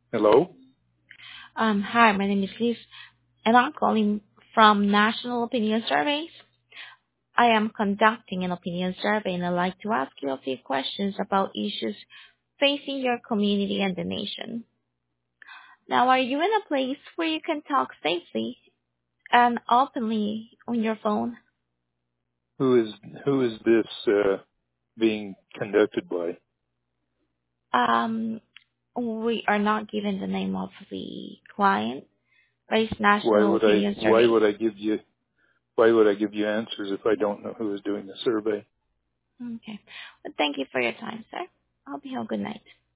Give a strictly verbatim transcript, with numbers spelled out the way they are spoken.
Hello? Um, hi, my name is Liz, and I'm calling from National Opinion Surveys. I am conducting an opinion survey, and I'd like to ask you a few questions about issues facing your community and the nation. Now, are you in a place where you can talk safely and openly on your phone? Who is who is this uh, being conducted by? Um, we are not given the name of the client, but it's Why National would I Opinion why Survey. would I give you why would I give you answers if I don't know who is doing the survey? Okay. Well, thank you for your time, sir. I hope you have a good night.